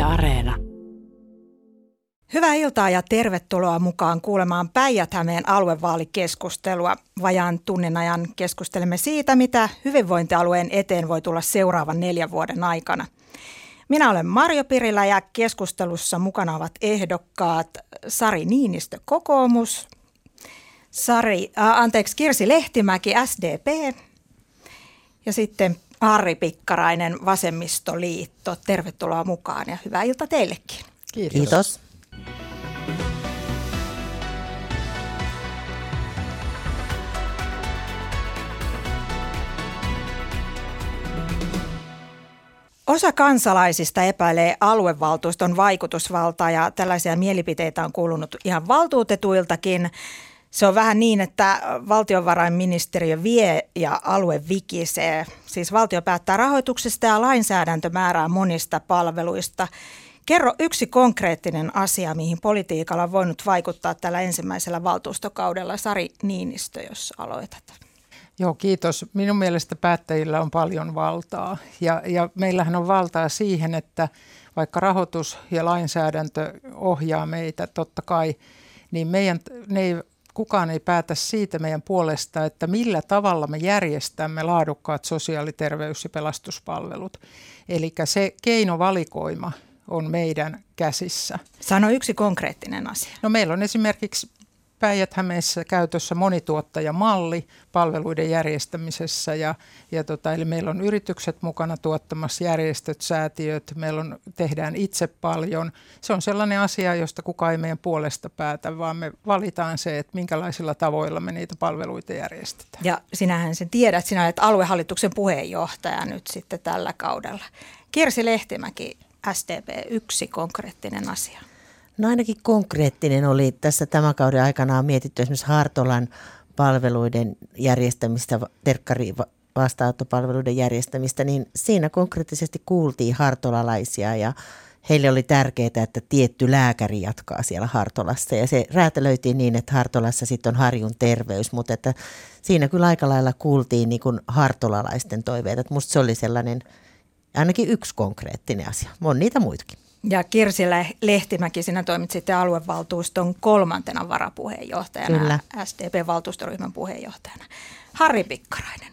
Areena. Hyvää iltaa ja tervetuloa mukaan kuulemaan Päijät-Hämeen aluevaalikeskustelua. Vajaan tunnin ajan keskustelemme siitä, mitä hyvinvointialueen eteen voi tulla seuraavan 4 vuoden aikana. Minä olen Marjo Pirilä ja keskustelussa mukana ovat ehdokkaat Sari Niinistö, kokoomus, Kirsi Lehtimäki, SDP ja sitten Harri Pikkarainen, Vasemmistoliitto. Tervetuloa mukaan ja hyvää iltaa teillekin. Kiitos. Osa kansalaisista epäilee aluevaltuuston vaikutusvaltaa ja tällaisia mielipiteitä on kuulunut ihan valtuutetuiltakin. Se on vähän niin, että valtiovarainministeriö vie ja alue vikisee. Siis valtio päättää rahoituksesta ja lainsäädäntö määrää monista palveluista. Kerro yksi konkreettinen asia, mihin politiikalla on voinut vaikuttaa tällä ensimmäisellä valtuustokaudella. Sari Niinistö, jos aloitat. Joo, kiitos. Minun mielestä päättäjillä on paljon valtaa ja meillähän on valtaa siihen, että vaikka rahoitus ja lainsäädäntö ohjaa meitä totta kai, niin kukaan ei päätä siitä meidän puolesta, että millä tavalla me järjestämme laadukkaat sosiaali-, terveys- ja pelastuspalvelut. Eli se keinovalikoima on meidän käsissä. Sano yksi konkreettinen asia. No meillä on esimerkiksi Päijät-Hämeessä käytössä monituottajamalli palveluiden järjestämisessä eli meillä on yritykset mukana tuottamassa, järjestöt, säätiöt, tehdään itse paljon. Se on sellainen asia, josta kukaan ei meidän puolesta päätä, vaan me valitaan se, että minkälaisilla tavoilla me niitä palveluita järjestetään. Ja sinähän sen tiedät, sinä olet aluehallituksen puheenjohtaja nyt sitten tällä kaudella. Kirsi Lehtimäki, SDP, yksi konkreettinen asia. No ainakin konkreettinen oli tässä tämän kauden aikana on mietitty esimerkiksi Hartolan palveluiden järjestämistä, terkkari vastaanottopalveluiden järjestämistä, niin siinä konkreettisesti kuultiin hartolalaisia ja heille oli tärkeää, että tietty lääkäri jatkaa siellä Hartolassa ja se räätälöitiin niin, että Hartolassa sitten on Harjun terveys, mutta että siinä kyllä aika lailla kuultiin niin kuin hartolalaisten toiveita, että musta se oli sellainen ainakin yksi konkreettinen asia, on niitä muitakin. Ja Kirsi Lehtimäki, sinä toimit sitten aluevaltuuston 3. varapuheenjohtajana, kyllä. SDP-valtuustoryhmän puheenjohtajana. Harri Pikkarainen.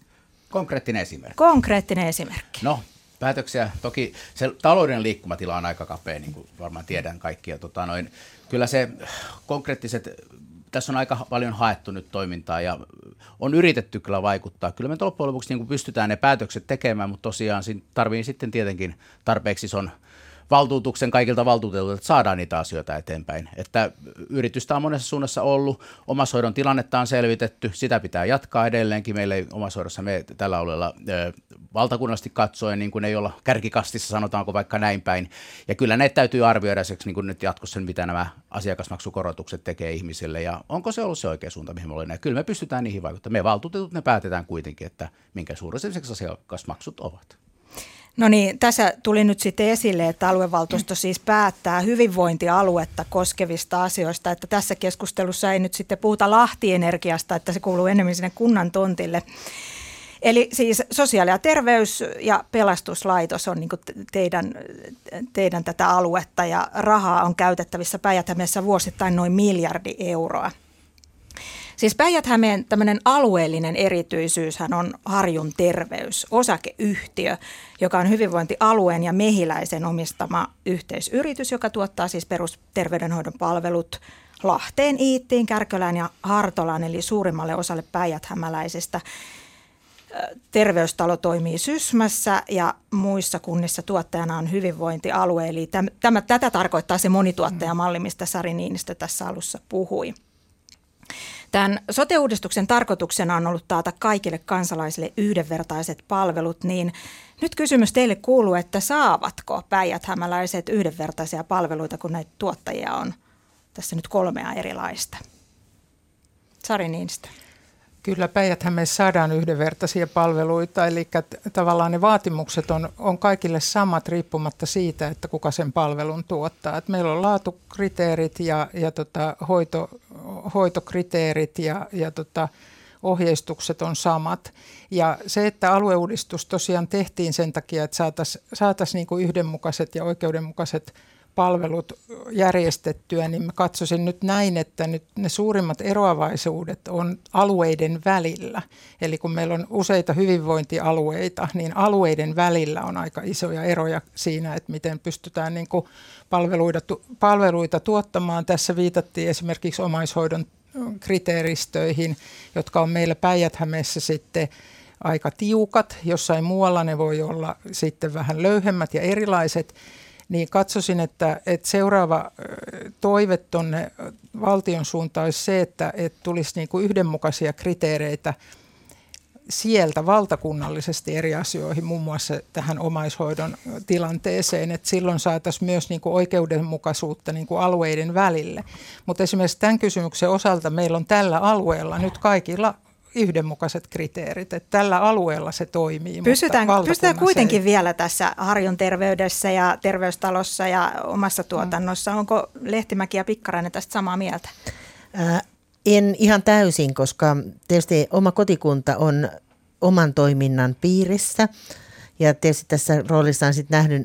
Konkreettinen esimerkki. No, päätöksiä. Toki se talouden liikkumatila on aika kapea, niin kuin varmaan tiedän kaikki. Ja kyllä se konkreettiset, tässä on aika paljon haettu nyt toimintaa ja on yritetty kyllä vaikuttaa. Kyllä me loppujen lopuksi niin pystytään ne päätökset tekemään, mutta tosiaan tarvii sitten tietenkin tarpeeksi on valtuutuksen kaikilta valtuutetuilta, että saadaan niitä asioita eteenpäin. Että yritystä on monessa suunnassa ollut, omaishoidon tilannetta on selvitetty, sitä pitää jatkaa edelleenkin. Meillä ei omaishoidossa me tällä alueella valtakunnallisesti katsoen, niin kuin ei olla kärkikastissa, sanotaanko vaikka näin päin. Ja kyllä näitä täytyy arvioida niin kuin nyt jatkossa, mitä nämä asiakasmaksukorotukset tekee ihmisille. Ja onko se ollut se oikea suunta, mihin me olemme? Kyllä me pystytään niihin vaikuttamaan. Me valtuutetut, ne päätetään kuitenkin, että minkä suuruiseksi asiakasmaksut ovat. No niin, tässä tuli nyt sitten esille, että aluevaltuusto siis päättää hyvinvointialuetta koskevista asioista, että tässä keskustelussa ei nyt sitten puhuta Lahtienergiasta, että se kuuluu enemmän sinne kunnan tontille. Eli siis sosiaali- ja terveys- ja pelastuslaitos on niin kuin teidän tätä aluetta ja rahaa on käytettävissä Päijät-Hämeessä vuosittain noin 1 miljardi euroa. Siis Päijät-Hämeen tämmöinen alueellinen erityisyyshän on Harjun terveys, osakeyhtiö, joka on hyvinvointialueen ja Mehiläisen omistama yhteisyritys, joka tuottaa siis perusterveydenhoidon palvelut Lahteen, Iittiin, Kärkölään ja Hartolaan, eli suurimmalle osalle päijät-hämäläisistä. Terveystalo toimii Sysmässä ja muissa kunnissa tuottajana on hyvinvointialue, eli tätä tarkoittaa se monituottajamalli, mistä Sari Niinistö tässä alussa puhui. Tämän sote-uudistuksen tarkoituksena on ollut taata kaikille kansalaisille yhdenvertaiset palvelut, niin nyt kysymys teille kuuluu, että saavatko päijät-hämäläiset yhdenvertaisia palveluita, kun näitä tuottajia on tässä nyt 3 erilaista? Sari Niinistö. Kyllä Päijät-Hämeessä saadaan yhdenvertaisia palveluita, eli tavallaan ne vaatimukset on kaikille samat riippumatta siitä, että kuka sen palvelun tuottaa. Et meillä on laatukriteerit ja hoitokriteerit ja ohjeistukset on samat. Ja se, että alueuudistus tosiaan tehtiin sen takia, että saataisiin niin kuin yhdenmukaiset ja oikeudenmukaiset palvelut järjestettyä, niin mä katsoisin nyt näin, että nyt ne suurimmat eroavaisuudet on alueiden välillä. Eli kun meillä on useita hyvinvointialueita, niin alueiden välillä on aika isoja eroja siinä, että miten pystytään niin kuin palveluita tuottamaan. Tässä viitattiin esimerkiksi omaishoidon kriteeristöihin, jotka on meillä Päijät-Hämeessä sitten aika tiukat. Jossain muualla ne voi olla sitten vähän löyhemmät ja erilaiset. Niin katsoisin, että seuraava toive tuonne valtion suuntaan olisi se, että tulisi niin kuin yhdenmukaisia kriteereitä sieltä valtakunnallisesti eri asioihin, muun muassa tähän omaishoidon tilanteeseen, että silloin saataisiin myös niin kuin oikeudenmukaisuutta niin kuin alueiden välille. Mutta esimerkiksi tämän kysymyksen osalta meillä on tällä alueella nyt kaikilla yhdenmukaiset kriteerit, että tällä alueella se toimii. Pysytään kuitenkin vielä tässä Harjun terveydessä ja terveystalossa ja omassa tuotannossa. Onko Lehtimäki ja Pikkarainen tästä samaa mieltä? En ihan täysin, koska tietysti oma kotikunta on oman toiminnan piirissä ja tietysti tässä roolissa on sitten nähnyt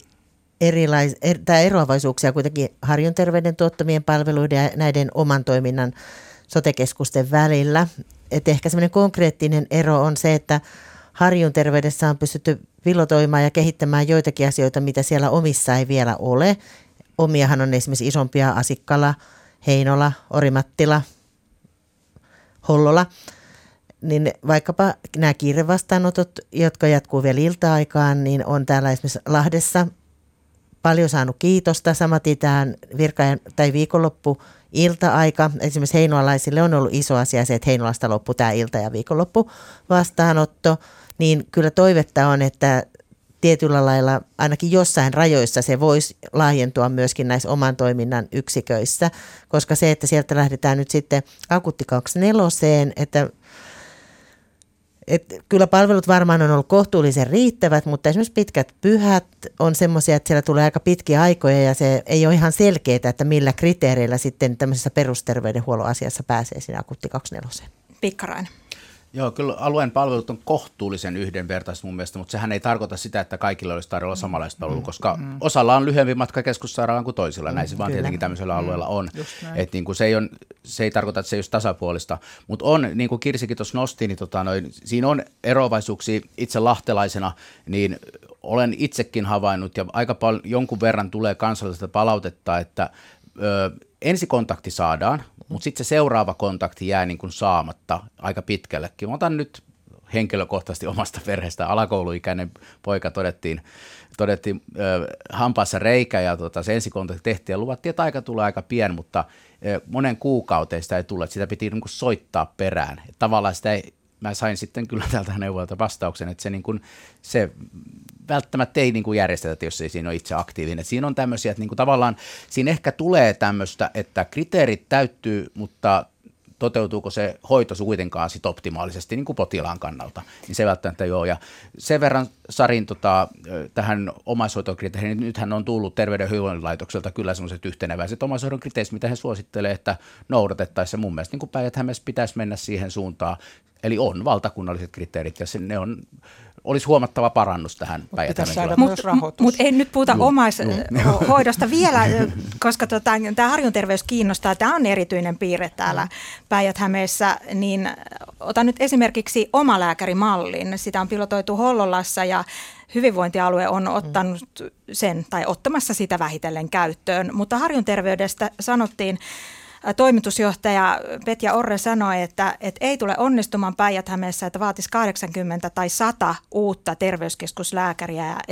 eroavaisuuksia kuitenkin Harjun terveyden tuottamien palveluiden ja näiden oman toiminnan sote-keskusten välillä. Et ehkä semmoinen konkreettinen ero on se, että Harjun terveydessä on pystytty pilotoimaan ja kehittämään joitakin asioita, mitä siellä omissa ei vielä ole. Omiahan on esimerkiksi isompia Asikkala, Heinola, Orimattila, Hollola. Niin vaikkapa nämä kiirevastaanotot, jotka jatkuu vielä ilta-aikaan, niin on täällä esimerkiksi Lahdessa paljon saanut kiitosta. Samaten tämän viikonloppu ilta-aika. Esimerkiksi heinolalaisille on ollut iso asia se, että Heinolasta loppui tämä ilta- ja viikonloppu vastaanotto. Niin kyllä toivetta on, että tietyllä lailla ainakin jossain rajoissa se voisi laajentua myöskin näissä oman toiminnan yksiköissä. Koska se, että sieltä lähdetään nyt sitten akuutti 24, että kyllä palvelut varmaan on ollut kohtuullisen riittävät, mutta esimerkiksi pitkät pyhät on semmoisia, että siellä tulee aika pitkiä aikoja ja se ei ole ihan selkeää, että millä kriteereillä sitten tämmöisessä perusterveydenhuollon asiassa pääsee sinne akuutti 24. Pikkarainen. Joo, kyllä alueen palvelut on kohtuullisen yhdenvertaiset mun mielestä, mutta sehän ei tarkoita sitä, että kaikilla olisi tarjolla samanlaista palvelua, koska osalla on lyhyempi matka keskussairaalaan kuin toisilla. Näin se vaan tietenkin tämmöisellä alueella on. Että niin se ei tarkoita, että se ei ole tasapuolista, mutta on, niin kuin Kirsikin tuossa nosti, niin siinä on eroavaisuuksia itse lahtelaisena, niin olen itsekin havainnut ja aika paljon jonkun verran tulee kansallisesta palautetta, että ensikontakti saadaan, mutta sitten se seuraava kontakti jää niin kuin saamatta aika pitkällekin. Mä otan nyt henkilökohtaisesti omasta perheestä. Alakouluikäinen poika todettiin hampaassa reikä ja se ensikontakti tehtiin ja luvattiin, että aika tulee aika pian, mutta monen kuukauteen sitä ei tule. Sitä piti niin kuin soittaa perään. Et tavallaan sitä ei, mä sain sitten kyllä tältä neuvolta vastauksen, että se välttämättä ei niin kuin järjestetä, jos ei siinä ole itse aktiivinen. Et siinä on tämmöisiä, että niin kuin tavallaan siinä ehkä tulee tämmöistä, että kriteerit täyttyy, mutta toteutuuko se hoito kuitenkaan sit optimaalisesti niin kuin potilaan kannalta, niin se välttämättä ei ole. Ja sen verran Sarin tähän omaishoitokriteeriin, niin nythän on tullut Terveyden ja hyvinvointilaitokselta kyllä semmoiset yhteneväiset omaishoidon kriteerit, mitä he suosittelee, että noudatettaisiin. Mun mielestä niin Päijät-Hämeessä pitäisi mennä siihen suuntaan. Eli on valtakunnalliset kriteerit ja ne olisi huomattava parannus tähän Päijät-Hämeen. Mutta ei nyt puhuta omaishoidosta vielä, koska tämä Harjun terveys kiinnostaa. Tämä on erityinen piirre täällä Päijät-Hämeessä. Niin otan nyt esimerkiksi omalääkärimallin. Sitä on pilotoitu Hollolassa ja hyvinvointialue on ottanut sen tai ottamassa sitä vähitellen käyttöön. Mutta Harjun terveydestä sanottiin, toimitusjohtaja Petja Orre sanoi, että ei tule onnistumaan Päijät-Hämeessä, että vaatisi 80 tai 100 uutta terveyskeskuslääkäriä ja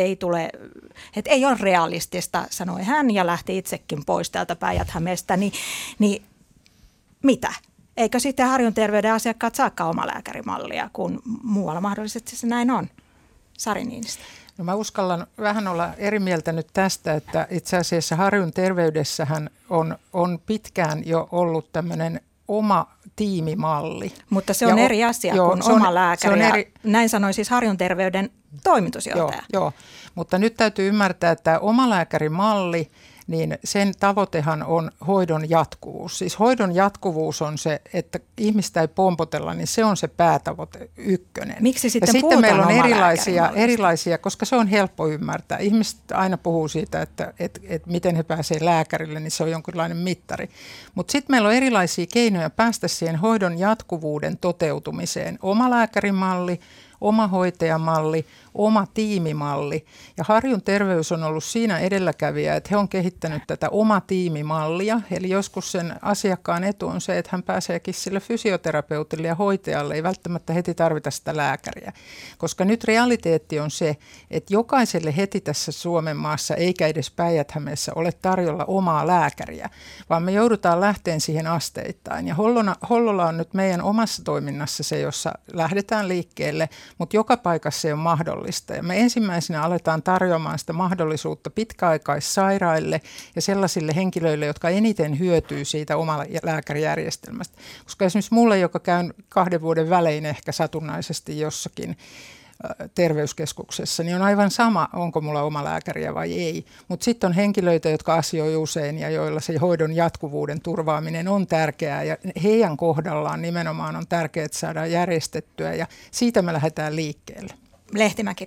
että ei ole realistista, sanoi hän ja lähti itsekin pois täältä Päijät-Hämeestä. Niin mitä? Eikö sitten Harjun terveyden asiakkaat saakaan omalääkärimallia, kun muualla mahdollisesti se näin on? Sari Niinistö. No mä uskallan vähän olla eri mieltä nyt tästä, että itse asiassa Harjun terveydessähän on pitkään jo ollut tämmöinen oma tiimimalli. Mutta se on eri asia kuin oma lääkäri. Näin sanoi siis Harjun terveyden toimitusjohtaja. Joo, mutta nyt täytyy ymmärtää, että omalääkärimalli, niin sen tavoitehan on hoidon jatkuvuus. Siis hoidon jatkuvuus on se, että ihmistä ei pompotella, niin se on se päätavoite ykkönen. Miksi sitten ja sitten meillä on erilaisia, koska se on helppo ymmärtää. Ihmiset aina puhuu siitä, että miten he pääsevät lääkärille, niin se on jonkinlainen mittari. Mutta sitten meillä on erilaisia keinoja päästä siihen hoidon jatkuvuuden toteutumiseen. Oma lääkärimalli, oma hoitajamalli, oma tiimimalli. Ja Harjun Terveys on ollut siinä edelläkävijä, että he on kehittänyt tätä oma tiimimallia. Eli joskus sen asiakkaan etu on se, että hän pääseekin sille fysioterapeutille ja hoitajalle. Ei välttämättä heti tarvita sitä lääkäriä. Koska nyt realiteetti on se, että jokaiselle heti tässä Suomen maassa, eikä edes Päijät-Hämeessä, ole tarjolla omaa lääkäriä, vaan me joudutaan lähteen siihen asteittain. Ja Hollola on nyt meidän omassa toiminnassa se, jossa lähdetään liikkeelle, mutta joka paikassa se on mahdollista. Ja me ensimmäisenä aletaan tarjoamaan sitä mahdollisuutta pitkäaikaissairaille ja sellaisille henkilöille, jotka eniten hyötyy siitä omalla lääkärijärjestelmästä. Koska esimerkiksi mulle, joka käyn 2 vuoden välein ehkä satunnaisesti jossakin terveyskeskuksessa, niin on aivan sama, onko mulla oma lääkäriä vai ei. Mutta sitten on henkilöitä, jotka asioi usein ja joilla se hoidon jatkuvuuden turvaaminen on tärkeää. Ja heidän kohdallaan nimenomaan on tärkeää, että saadaan järjestettyä ja siitä me lähdetään liikkeelle. Lehtimäki.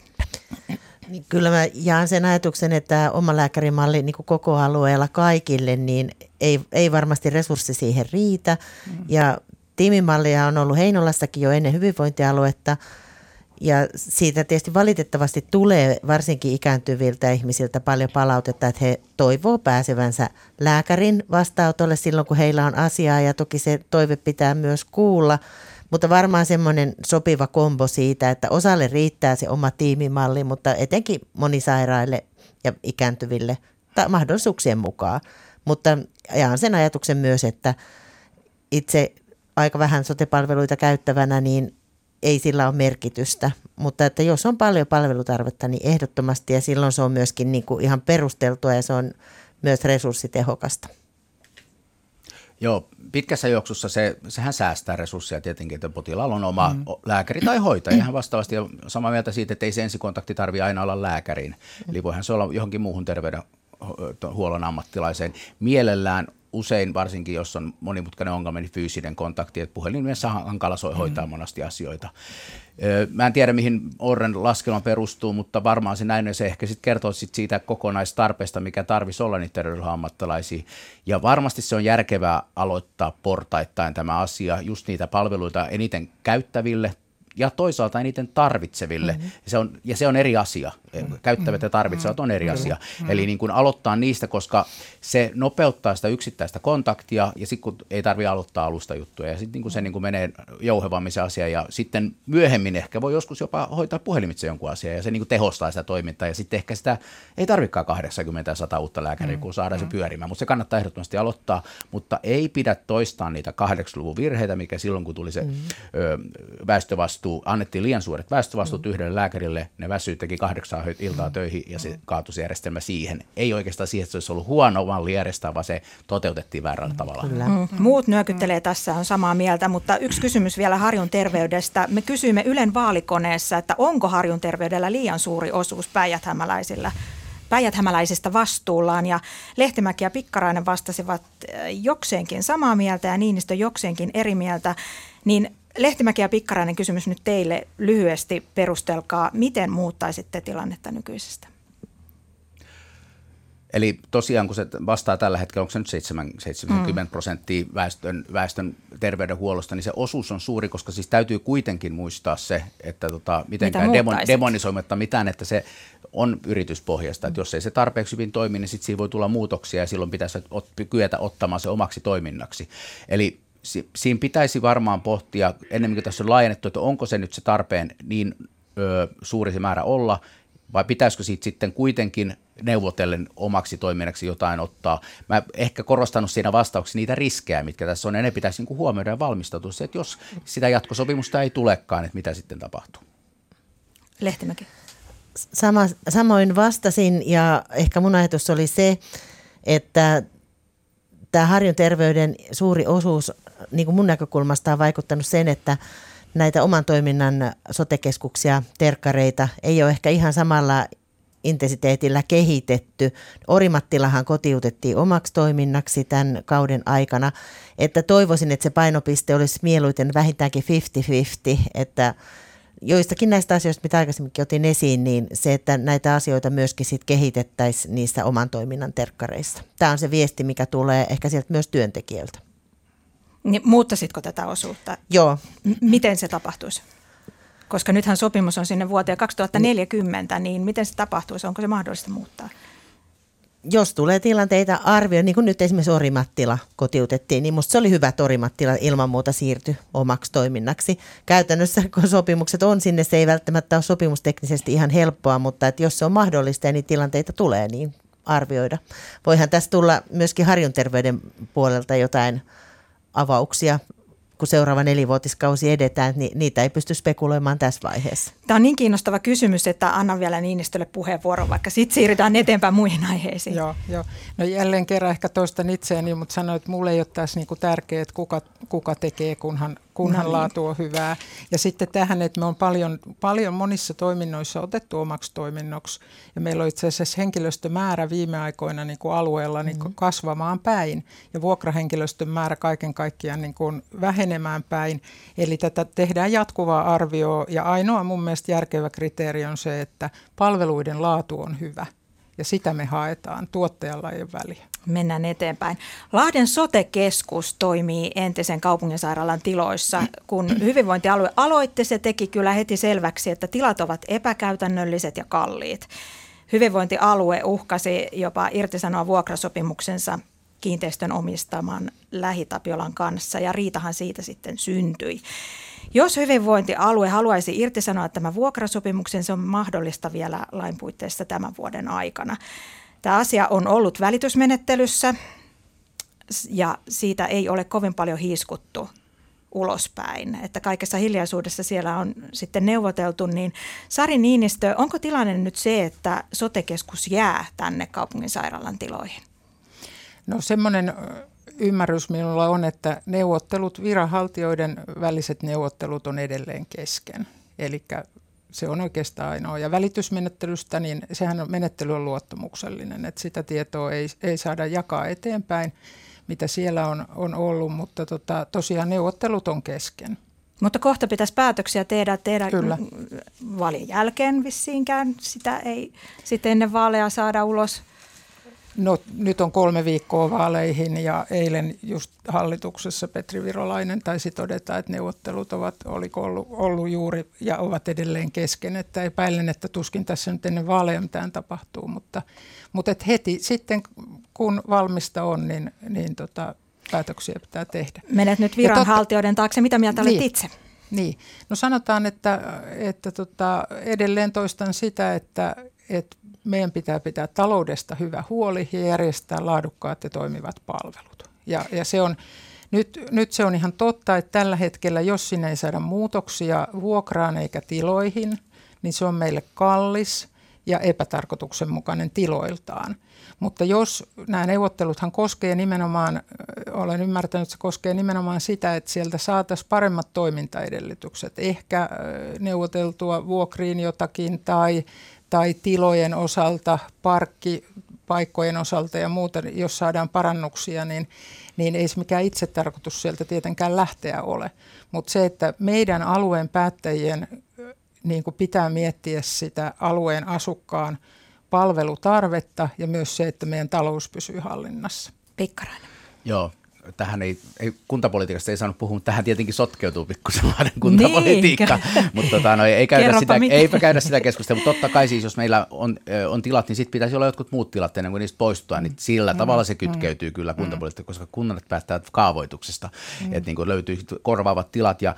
Niin kyllä mä jaan sen ajatuksen, että oma lääkärimalli niin kuin koko alueella kaikille, niin ei varmasti resurssi siihen riitä. Ja tiimimallia on ollut Heinolassakin jo ennen hyvinvointialuetta. Ja siitä tietysti valitettavasti tulee varsinkin ikääntyviltä ihmisiltä paljon palautetta, että he toivoo pääsevänsä lääkärin vastaanotolle silloin, kun heillä on asiaa. Ja toki se toive pitää myös kuulla. Mutta varmaan semmoinen sopiva kombo siitä, että osalle riittää se oma tiimimalli, mutta etenkin monisairaille ja ikääntyville mahdollisuuksien mukaan. Mutta jaan sen ajatuksen myös, että itse aika vähän sote-palveluita käyttävänä, niin ei sillä ole merkitystä. Mutta että jos on paljon palvelutarvetta, niin ehdottomasti ja silloin se on myöskin niin kuin ihan perusteltua ja se on myös resurssitehokasta. Joo, pitkässä juoksussa sehän säästää resursseja tietenkin, että potilaalla on oma lääkäri tai hoitaja. Ihan vastaavasti ja samaa mieltä siitä, että ei se ensikontakti tarvitse aina olla lääkäriin. Eli voihan se olla johonkin muuhun terveydenhuollon ammattilaiseen. Mielellään usein, varsinkin jos on monimutkainen ongelma, niin fyysinen kontakti, että puhelimessa hankala hoitaa monasti asioita. Mä en tiedä, mihin Orren laskelma perustuu, mutta varmaan se näin, ja se ehkä sitten kertoo siitä kokonaistarpeesta, mikä tarvitsisi olla niitä terveydenhuollon ammattilaisia. Ja varmasti se on järkevää aloittaa portaittain tämä asia, just niitä palveluita eniten käyttäville ja toisaalta eniten tarvitseville. Se on eri asia. Käyttävät ja tarvitsevat on eri asia. Eli niin kuin aloittaa niistä, koska se nopeuttaa sitä yksittäistä kontaktia ja sitten kun ei tarvitse aloittaa alusta juttuja. Ja sitten niin se niin kuin menee jouhevammin se asia ja sitten myöhemmin ehkä voi joskus jopa hoitaa puhelimitse jonkun asian ja se niin kuin tehostaa sitä toimintaa. Ja sitten ehkä sitä ei tarvitsekaan 80 ja 100 uutta lääkäriä, kun saadaan se pyörimään. Mutta se kannattaa ehdottomasti aloittaa, mutta ei pidä toistaa niitä 80-luvun virheitä, mikä silloin kun tuli se väestövastuu. Annettiin liian suuret väestövastuut yhdelle lääkärille, ne väsyy teki 8 iltaa töihin ja se kaatui se järjestelmä siihen. Ei oikeastaan siihen, että se olisi ollut huono malli järjestää, vaan se toteutettiin väärällä tavalla. Muut nyökyttelee tässä, on samaa mieltä, mutta yksi kysymys vielä Harjun Terveydestä. Me kysyimme Ylen vaalikoneessa, että onko Harjun Terveydellä liian suuri osuus päijäthämäläisistä vastuullaan ja Lehtimäki ja Pikkarainen vastasivat jokseenkin samaa mieltä ja Niinistö jokseenkin eri mieltä, niin Lehtimäki ja Pikkarainen, kysymys nyt teille lyhyesti, perustelkaa, miten muuttaisitte tilannetta nykyisestä? Eli tosiaan, kun se vastaa tällä hetkellä, onko se nyt 70% väestön terveydenhuollosta, niin se osuus on suuri, koska siis täytyy kuitenkin muistaa se, että mitenkään demonisoimatta mitään, että se on yrityspohjasta. Että jos ei se tarpeeksi hyvin toimi, niin sitten siinä voi tulla muutoksia ja silloin pitäisi kyetä ottamaan se omaksi toiminnaksi. Eli siinä pitäisi varmaan pohtia, ennemmin kuin tässä on laajennettu, että onko se nyt se tarpeen niin suuri se määrä olla, vai pitäisikö siitä sitten kuitenkin neuvotellen omaksi toiminnaksi jotain ottaa. Mä ehkä korostanut siinä vastauksessa niitä riskejä, mitkä tässä on, ja ne pitäisi niin kuin huomioida ja valmistautua se, että jos sitä jatkosopimusta ei tulekaan, että mitä sitten tapahtuu. Lehtimäki. Samoin vastasin, ja ehkä mun ajatus oli se, että tämä Harjun Terveyden suuri osuus niin kuin mun näkökulmasta on vaikuttanut sen, että näitä oman toiminnan sote-keskuksia, terkkareita ei ole ehkä ihan samalla intensiteetillä kehitetty. Orimattilahan kotiutettiin omaksi toiminnaksi tämän kauden aikana, että toivoisin, että se painopiste olisi mieluiten vähintäänkin 50-50, että joistakin näistä asioista, mitä aikaisemminkin otin esiin, niin se, että näitä asioita myöskin sit kehitettäisiin niissä oman toiminnan terkkareissa. Tämä on se viesti, mikä tulee ehkä sieltä myös työntekijöiltä. Niin, muuttasitko tätä osuutta? Joo. Miten se tapahtuisi? Koska nythän sopimus on sinne vuoteen 2040, niin miten se tapahtuisi? Onko se mahdollista muuttaa? Jos tulee tilanteita arvioida, niin kuin nyt esimerkiksi Orimattila kotiutettiin, niin musta se oli hyvä, että Orimattila ilman muuta siirtyi omaksi toiminnaksi. Käytännössä, kun sopimukset on sinne, se ei välttämättä ole sopimusteknisesti ihan helppoa, mutta että jos se on mahdollista ja niitä tilanteita tulee, niin arvioida. Voihan tässä tulla myöskin Harjun terveyden puolelta jotain avauksia, kun seuraava 4-vuotiskausi edetään, niin niitä ei pysty spekuloimaan tässä vaiheessa. Tämä on niin kiinnostava kysymys, että annan vielä Niinistölle puheenvuoron, vaikka sitten siirrytään eteenpäin muihin aiheisiin. Joo. No jälleen kerran ehkä toistan itseäni, mutta sanoin, että mulle ei ole tässä niinku tärkeää, että kuka tekee, kunhan laatu on hyvää. Ja sitten tähän, että me on paljon monissa toiminnoissa otettu omaksi toiminnoksi. Ja meillä on itse asiassa henkilöstömäärä viime aikoina niin kuin alueella niin kuin kasvamaan päin. Ja vuokrahenkilöstön määrä kaiken kaikkiaan niin kuin vähenemään päin. Eli tätä tehdään jatkuvaa arvioa. Ja ainoa mun mielestä järkevä kriteeri on se, että palveluiden laatu on hyvä. Ja sitä me haetaan. Tuottajalla ei ole väliä. Mennään eteenpäin. Lahden sote-keskus toimii entisen kaupunginsairaalan tiloissa. Kun hyvinvointialue aloitti, se teki kyllä heti selväksi, että tilat ovat epäkäytännölliset ja kalliit. Hyvinvointialue uhkasi jopa irtisanoa vuokrasopimuksensa kiinteistön omistaman Lähi-Tapiolan kanssa, ja riitahan siitä sitten syntyi. Jos hyvinvointialue haluaisi irtisanoa tämän vuokrasopimuksen, se on mahdollista vielä lain puitteissa tämän vuoden aikana. Tämä asia on ollut välitysmenettelyssä ja siitä ei ole kovin paljon hiiskuttu ulospäin. Että kaikessa hiljaisuudessa siellä on sitten neuvoteltu. Niin Sari Niinistö, onko tilanne nyt se, että sote-keskus jää tänne kaupunginsairaalan tiloihin? No semmoinen ymmärrys minulla on, että viranhaltijoiden väliset neuvottelut on edelleen kesken. Eli se on oikeastaan ainoa. Ja välitysmenettelystä, niin menettely on luottamuksellinen, että sitä tietoa ei saada jakaa eteenpäin, mitä siellä on ollut, mutta tosiaan neuvottelut on kesken. Mutta kohta pitäisi päätöksiä tehdä vaalien jälkeen vissiinkään. Sitä ei sitten ennen vaaleja saada ulos. No nyt on 3 viikkoa vaaleihin ja eilen just hallituksessa Petri Virolainen taisi todeta, että neuvottelut oliko ollut juuri ja ovat edelleen kesken. Että epäilen, että tuskin tässä nyt ennen vaaleja mitään tapahtuu, mutta et heti sitten kun valmista on, niin päätöksiä pitää tehdä. Menet nyt viranhaltijoiden taakse. Mitä mieltä olet itse? Niin, no sanotaan, että edelleen toistan sitä, että meidän pitää taloudesta hyvä huoli ja järjestää laadukkaat ja toimivat palvelut. Ja se on, nyt se on ihan totta, että tällä hetkellä, jos sinne ei saada muutoksia vuokraan eikä tiloihin, niin se on meille kallis ja epätarkoituksenmukainen tiloiltaan. Mutta jos nämä neuvotteluthan koskee nimenomaan, olen ymmärtänyt, että se koskee nimenomaan sitä, että sieltä saataisiin paremmat toimintaedellytykset. Ehkä neuvoteltua vuokriin jotakin tai tilojen osalta, parkkipaikkojen osalta ja muuta, jos saadaan parannuksia, niin ei se mikään itsetarkoitus sieltä tietenkään lähteä ole. Mutta se, että meidän alueen päättäjien niin kuin pitää miettiä sitä alueen asukkaan palvelutarvetta ja myös se, että meidän talous pysyy hallinnassa. Pikkarainen. Joo. Tähän ei kuntapolitiikasta ei saanut puhua, mutta tähän tietenkin sotkeutuu pikkusen kuntapolitiikka, mutta eipä käydä sitä keskustelua, mutta totta kai siis, jos meillä on tilat, niin sitten pitäisi olla jotkut muut tilat ennen kuin niistä poistutaan, niin sillä tavalla se kytkeytyy kyllä kuntapolitiikkaan, koska kunnat päättävät kaavoituksesta, että niin kuin löytyy korvaavat tilat ja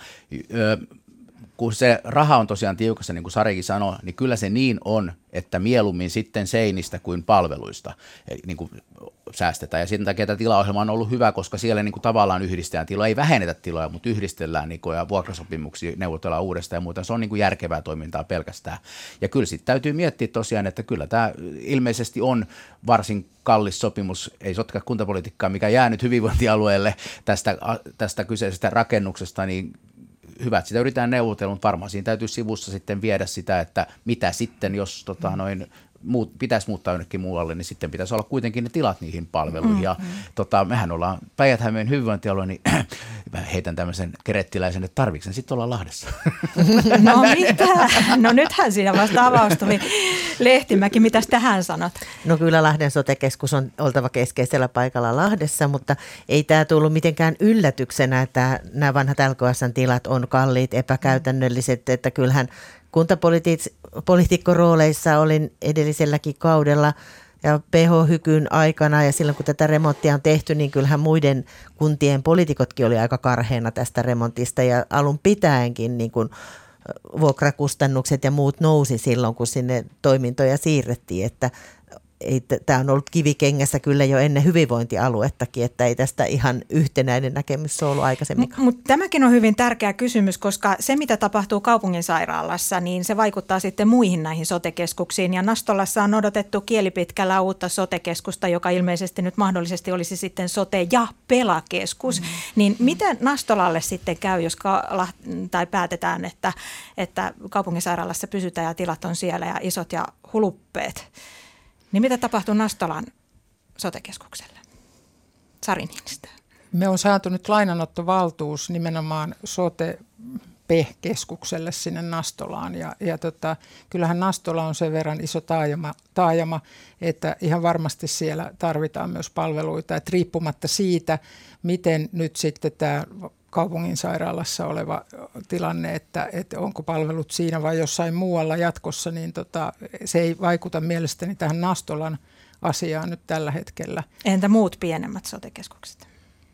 kun se raha on tosiaan tiukassa, niin kuin Sarikin sanoi, niin kyllä se niin on, että mieluummin sitten seinistä kuin palveluista niin kuin säästetään. Ja sen takia tämä tilaohjelma on ollut hyvä, koska siellä niin kuin tavallaan yhdistetään tiloja, ei vähennetä tiloja, mutta yhdistellään niin kuin, ja vuokrasopimuksia neuvotellaan uudestaan ja muuta. Se on niin kuin järkevää toimintaa pelkästään. Ja kyllä sitten täytyy miettiä tosiaan, että kyllä tämä ilmeisesti on varsin kallis sopimus, ei sotka kuntapolitiikkaa, mikä jää nyt hyvinvointialueelle tästä kyseisestä rakennuksesta, niin hyvä, että sitä yritetään neuvotella, mutta varmaan siinä täytyy sivussa sitten viedä sitä, että mitä sitten, jos pitäisi muuttaa jonnekin muualle, niin sitten pitäisi olla kuitenkin ne tilat niihin palveluihin. Ja mehän ollaan Päijät-Hämeen hyvinvointialue, niin mä heitän tämmöisen kerettiläisen, että tarvitsen sitten olla Lahdessa. No mitä? No nythän siinä vasta avaustui. Lehtimäki, mitäs tähän sanot? No kyllä Lahden sote-keskus on oltava keskeisellä paikalla Lahdessa, mutta ei tämä tullut mitenkään yllätyksenä, että nämä vanhat LKS:n tilat on kalliit, epäkäytännölliset, että kyllähän kuntapoliitikkorooleissa olin edelliselläkin kaudella ja PH-hykyn aikana ja silloin kun tätä remonttia on tehty, niin kyllähän muiden kuntien poliitikotkin oli aika karheena tästä remontista ja alun pitäenkin niin kuin vuokrakustannukset ja muut nousi silloin, kun sinne toimintoja siirrettiin, että tämä on ollut kivikengässä kyllä jo ennen hyvinvointialuettakin, että ei tästä ihan yhtenäinen näkemys ole ollut aikaisemminkaan. Mutta tämäkin on hyvin tärkeä kysymys, koska se mitä tapahtuu kaupunginsairaalassa, niin se vaikuttaa sitten muihin näihin sote-keskuksiin. Ja Nastolassa on odotettu kielipitkällä uutta sote-keskusta, joka ilmeisesti nyt mahdollisesti olisi sitten sote- ja pelakeskus. Niin miten Nastolalle sitten käy, jos päätetään, että kaupunginsairaalassa pysytään ja tilat on siellä ja isot ja huluppeet? Niin mitä tapahtuu Nastolan sote-keskukselle? Sari Niinistö. Me on saatu nyt lainanottovaltuus nimenomaan sote-keskukselle sinne Nastolaan. Ja kyllähän Nastola on sen verran iso taajama, että ihan varmasti siellä tarvitaan myös palveluita. Että riippumatta siitä, miten nyt sitten tämä kaupungin sairaalassa oleva tilanne, että onko palvelut siinä vai jossain muualla jatkossa, niin se ei vaikuta mielestäni tähän Nastolan asiaan nyt tällä hetkellä. Entä muut pienemmät sote-keskukset?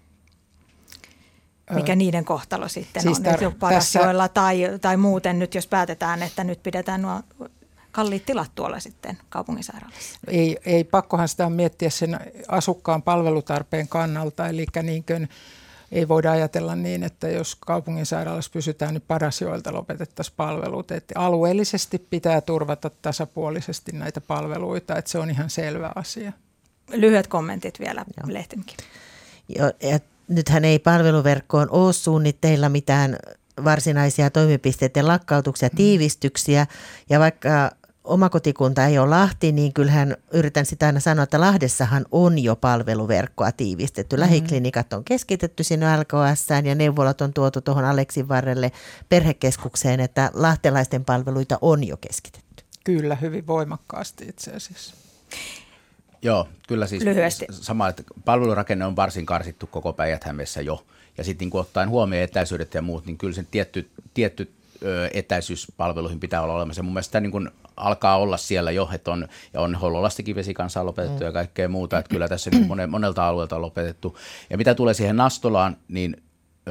Mikä niiden kohtalo sitten siis on? Parasjoella tai muuten nyt, jos päätetään, että nyt pidetään nuo kalliit tilat tuolla sitten kaupunginsairaalassa? Ei pakkohan sitä miettiä sen asukkaan palvelutarpeen kannalta, eli ei voida ajatella niin, että jos kaupunginsairaalassa pysytään, niin Parasjoelta lopetettaisiin palvelut. Että alueellisesti pitää turvata tasapuolisesti näitä palveluita, että se on ihan selvä asia. Lyhyet kommentit vielä, Lehtimäki. Nythän ei palveluverkkoon ole suunnitteilla mitään varsinaisia toimipisteiden lakkautuksia, tiivistyksiä ja vaikka oma kotikunta ei ole Lahti, niin kyllähän yritän sitä aina sanoa, että Lahdessahan on jo palveluverkkoa tiivistetty. Lähiklinikat on keskitetty sinne LKS:ään ja neuvolat on tuotu tuohon Aleksinvarrelle perhekeskukseen, että lahtelaisten palveluita on jo keskitetty. Kyllä, hyvin voimakkaasti itse asiassa. Joo, kyllä siis lyhyesti. Sama, että palvelurakenne on varsin karsittu koko Päijät-Hämeessä jo. Ja sitten niin ottaen huomioon etäisyydet ja muut, niin kyllä sen tietty etäisyyspalveluihin pitää olla olemassa. Mun mielestä niin kuin alkaa olla siellä jo, että on Hollolastakin vesikansaa lopetettu ja kaikkea muuta, että kyllä tässä niin monelta alueelta on lopetettu. Ja mitä tulee siihen Nastolaan, niin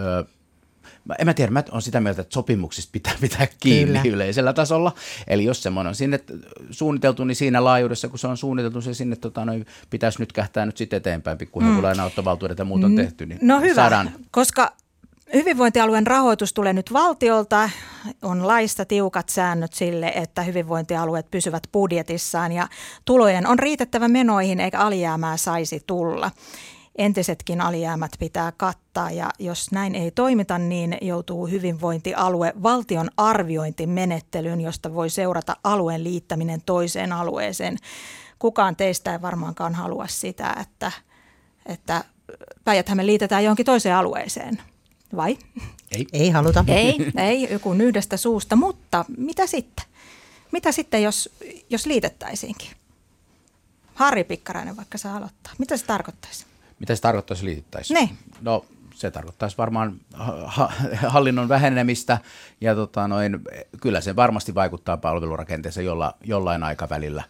en mä tiedä, mä oon sitä mieltä, että sopimuksista pitää kiinni yleisellä tasolla. Eli jos semmoinen on sinne suunniteltu, niin siinä laajuudessa, kun se on suunniteltu, se sinne pitäisi nyt kähtää nyt sitten eteenpäin, pikkuhiljaa kun lainanottovaltuudet ja muut on tehty. Niin no hyvä, koska hyvinvointialueen rahoitus tulee nyt valtiolta, on laissa tiukat säännöt sille, että hyvinvointialueet pysyvät budjetissaan ja tulojen on riitettävä menoihin eikä alijäämää saisi tulla. Entisetkin alijäämät pitää kattaa ja jos näin ei toimita, niin joutuu hyvinvointialue valtion arviointimenettelyyn, josta voi seurata alueen liittäminen toiseen alueeseen. Kukaan teistä ei varmaankaan halua sitä, että Päijät-Häme liitetään johonkin toiseen alueeseen. Vai? Ei haluta. Ei, joku yhdestä suusta, mutta mitä sitten? Mitä sitten, jos liitettäisiinkin? Harri Pikkarainen vaikka saa aloittaa. Mitä se tarkoittaisi? Mitä se tarkoittaisi liitettäisiin? Ne. No se tarkoittaisi varmaan hallinnon vähenemistä ja kyllä se varmasti vaikuttaa palvelurakenteeseen jollain aikavälillä.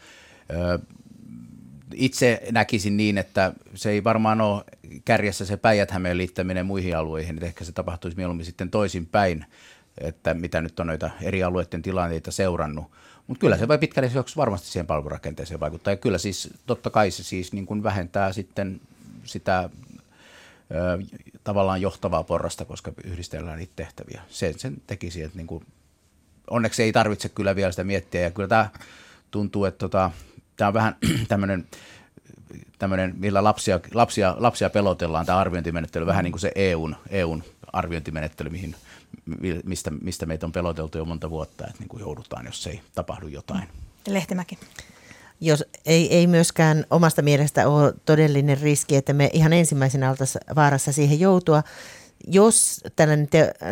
Itse näkisin niin, että se ei varmaan ole kärjessä se Päijät-Hämeen liittäminen muihin alueihin, että ehkä se tapahtuisi mieluummin sitten toisinpäin, että mitä nyt on noita eri alueiden tilanteita seurannut. Mutta kyllä se voi pitkälle varmasti siihen palvelurakenteeseen vaikuttaa ja kyllä siis totta kai se siis niin kuin vähentää sitten sitä tavallaan johtavaa porrasta, koska yhdistellään niitä tehtäviä. Sen tekisi, että niin kuin, onneksi ei tarvitse kyllä vielä sitä miettiä ja kyllä tämä tuntuu, että tämä on vähän tämmöinen, millä lapsia pelotellaan, tämä arviointimenettely, vähän niin kuin se EUn arviointimenettely, mistä meitä on peloteltu jo monta vuotta, että niin kuin joudutaan, jos ei tapahdu jotain. Lehtimäki. Jos ei myöskään omasta mielestä ole todellinen riski, että me ihan ensimmäisenä oltaisiin vaarassa siihen joutua. Jos tällainen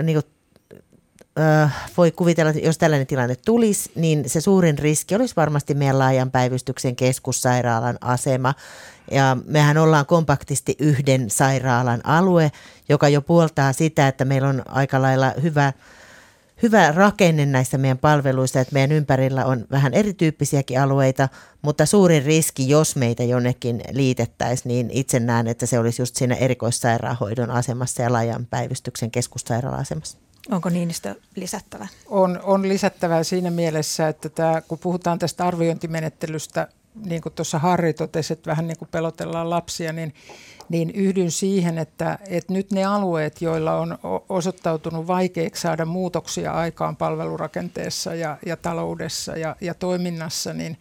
voi kuvitella, että jos tällainen tilanne tulisi, niin se suurin riski olisi varmasti meidän laajan päivystyksen keskussairaalan asema. Ja mehän ollaan kompaktisti yhden sairaalan alue, joka jo puoltaa sitä, että meillä on aika lailla hyvä rakenne näissä meidän palveluissa, että meidän ympärillä on vähän erityyppisiäkin alueita, mutta suurin riski, jos meitä jonnekin liitettäisiin, niin itse näen, että se olisi just siinä erikoissairaanhoidon asemassa ja laajan päivystyksen keskussairaala-asemassa. Onko Niinistö lisättävä? On lisättävää siinä mielessä, että kun puhutaan tästä arviointimenettelystä, niin kuin tuossa Harri totesi, että vähän niin kuin pelotellaan lapsia, niin yhdyn siihen, että nyt ne alueet, joilla on osoittautunut vaikeaksi saada muutoksia aikaan palvelurakenteessa ja taloudessa ja toiminnassa, niin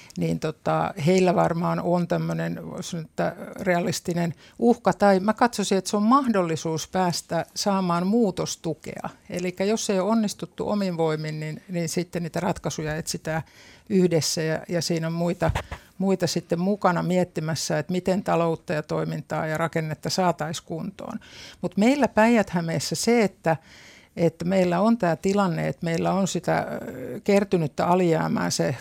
heillä varmaan on tämmöinen realistinen uhka, tai mä katsoisin, että se on mahdollisuus päästä saamaan muutostukea. Eli jos ei ole onnistuttu omin voimin, niin sitten niitä ratkaisuja etsitään yhdessä ja siinä on muita sitten mukana miettimässä, että miten taloutta ja toimintaa ja rakennetta saataisiin kuntoon. Mutta meillä Päijät-Hämeessä se, että meillä on tämä tilanne, että meillä on sitä kertynyttä alijäämää se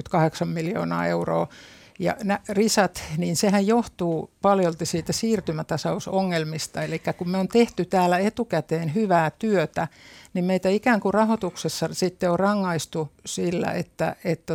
88 miljoonaa euroa ja risat, niin sehän johtuu paljolti siitä siirtymätasausongelmista. Eli kun me on tehty täällä etukäteen hyvää työtä, niin meitä ikään kuin rahoituksessa sitten on rangaistu sillä, että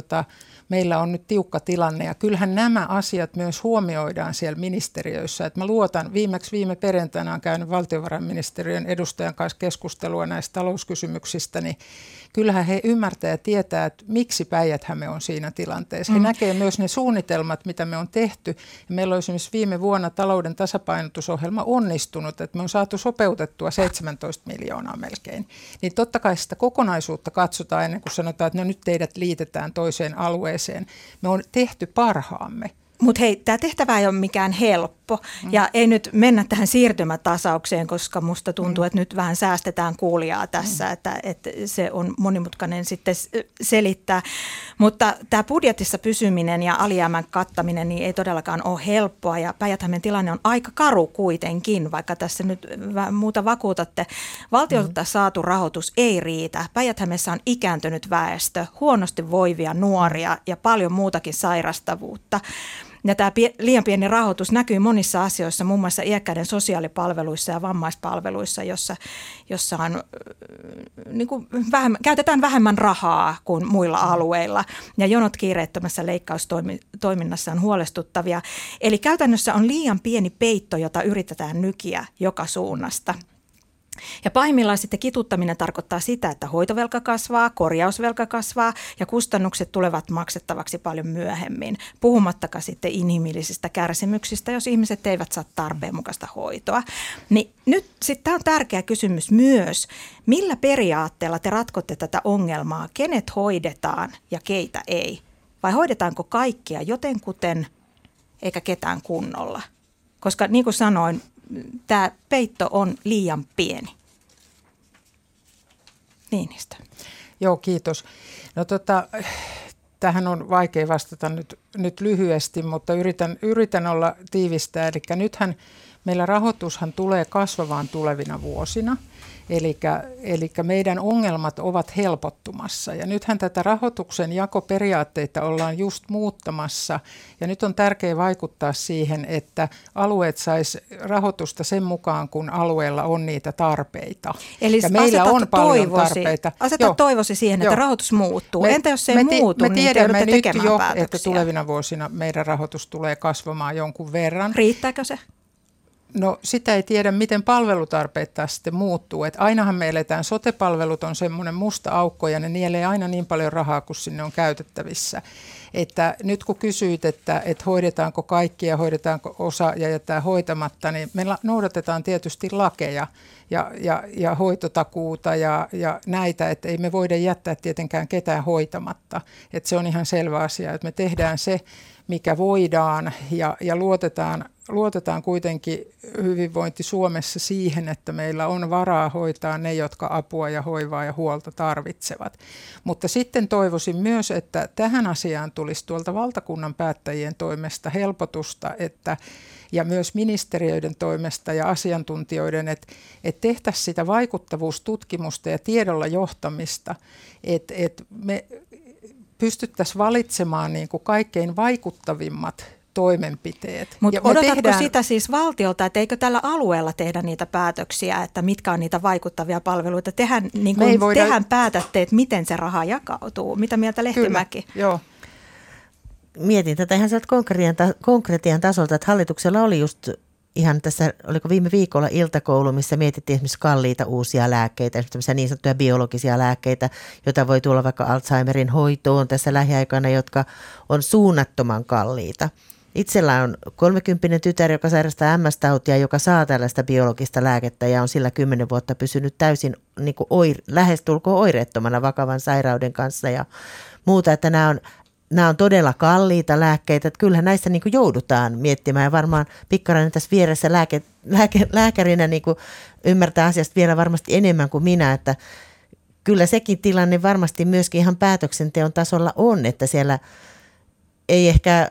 meillä on nyt tiukka tilanne. Ja kyllähän nämä asiat myös huomioidaan siellä ministeriöissä. Että mä luotan, viime perjantaina on käynyt valtiovarainministeriön edustajan kanssa keskustelua näistä talouskysymyksistä, niin kyllähän he ymmärtää ja tietää, että miksi Päijät-Häme on siinä tilanteessa. He näkee myös ne suunnitelmat, mitä me on tehty. Ja meillä on esimerkiksi viime vuonna talouden tasapainotusohjelma onnistunut, että me on saatu sopeutettua 17 miljoonaa melkein. Niin totta kai sitä kokonaisuutta katsotaan ennen kuin sanotaan, että no nyt teidät liitetään toiseen alueeseen. Me on tehty parhaamme. Mutta hei, tämä tehtävä ei ole mikään helppo ja ei nyt mennä tähän siirtymätasaukseen, koska musta tuntuu, että nyt vähän säästetään kuulijaa tässä, että se on monimutkainen sitten selittää. Mutta tämä budjetissa pysyminen ja alijäämän kattaminen niin ei todellakaan ole helppoa ja Päijät-Hämeen tilanne on aika karu kuitenkin, vaikka tässä nyt muuta vakuutatte. Valtiolta saatu rahoitus ei riitä. Päijät-Hämeessä on ikääntynyt väestö, huonosti voivia nuoria ja paljon muutakin sairastavuutta. Ja tämä liian pieni rahoitus näkyy monissa asioissa, muun muassa iäkkäiden sosiaalipalveluissa ja vammaispalveluissa, jossa on, niin kuin käytetään vähemmän rahaa kuin muilla alueilla. Ja jonot kiireettömässä leikkaustoiminnassa on huolestuttavia. Eli käytännössä on liian pieni peitto, jota yritetään nykiä joka suunnasta. Ja pahimmillaan sitten kituttaminen tarkoittaa sitä, että hoitovelka kasvaa, korjausvelka kasvaa ja kustannukset tulevat maksettavaksi paljon myöhemmin. Puhumattakaan sitten inhimillisistä kärsimyksistä, jos ihmiset eivät saa tarpeen mukaista hoitoa. Niin nyt sitten tämä on tärkeä kysymys myös. Millä periaatteella te ratkotte tätä ongelmaa? Kenet hoidetaan ja keitä ei? Vai hoidetaanko kaikkia jotenkuten eikä ketään kunnolla? Koska niin kuin sanoin, tämä peitto on liian pieni. Niinistö. Joo, kiitos. No tähän on vaikea vastata nyt lyhyesti, mutta yritän olla tiivistää. Eli nythän meillä rahoitushan tulee kasvavaan tulevina vuosina. Eli meidän ongelmat ovat helpottumassa ja nythän tätä rahoituksen jakoperiaatteita ollaan just muuttamassa ja nyt on tärkeää vaikuttaa siihen, että alueet sais rahoitusta sen mukaan, kun alueella on niitä tarpeita. Eli ja meillä on paljon tarpeita. Toivosi siihen, että rahoitus muuttuu. Entä jos se ei muutu, niin te joudutte tekemään jo, päätöksiä. Että tulevina vuosina meidän rahoitus tulee kasvamaan jonkun verran. Riittääkö se? No sitä ei tiedä, miten palvelutarpeet taas sitten muuttuu. Et ainahan me eletään, sote-palvelut on semmoinen musta aukko ja ne nielee aina niin paljon rahaa, kun sinne on käytettävissä. Että nyt kun kysyit, että hoidetaanko kaikki ja hoidetaanko osa ja jättää hoitamatta, niin me noudatetaan tietysti lakeja ja hoitotakuuta ja näitä, että ei me voida jättää tietenkään ketään hoitamatta. Että se on ihan selvä asia, että me tehdään se, mikä voidaan, ja luotetaan kuitenkin hyvinvointi Suomessa siihen, että meillä on varaa hoitaa ne, jotka apua ja hoivaa ja huolta tarvitsevat. Mutta sitten toivoisin myös, että tähän asiaan tulisi tuolta valtakunnan päättäjien toimesta helpotusta, ja myös ministeriöiden toimesta ja asiantuntijoiden, että tehtäisiin sitä vaikuttavuustutkimusta ja tiedolla johtamista, että me pystyttäisiin valitsemaan niin kuin kaikkein vaikuttavimmat toimenpiteet. Mutta odotatko sitä siis valtiolta, että eikö tällä alueella tehdä niitä päätöksiä, että mitkä on niitä vaikuttavia palveluita? Tehän päätätte, että miten se raha jakautuu. Mitä mieltä Lehtimäki? Kyllä, joo. Mietin tätä ihan sieltä konkretian tasolta, että hallituksella oli just ihan tässä, oliko viime viikolla iltakoulu, missä mietittiin esimerkiksi kalliita uusia lääkkeitä, esimerkiksi niin sanottuja biologisia lääkkeitä, joita voi tulla vaikka Alzheimerin hoitoon tässä lähiaikana, jotka on suunnattoman kalliita. Itsellä on 30 tytär, joka sairastaa MS-tautia, joka saa tällaista biologista lääkettä ja on sillä 10 vuotta pysynyt täysin niin kuin lähestulkoon oireettomana vakavan sairauden kanssa ja muuta, että nämä on todella kalliita lääkkeitä, että kyllähän näissä niin kuin joudutaan miettimään ja varmaan Pikkarainen tässä vieressä lääkärinä niin kuin ymmärtää asiasta vielä varmasti enemmän kuin minä, että kyllä sekin tilanne varmasti myöskin ihan päätöksenteon tasolla on, että siellä ei ehkä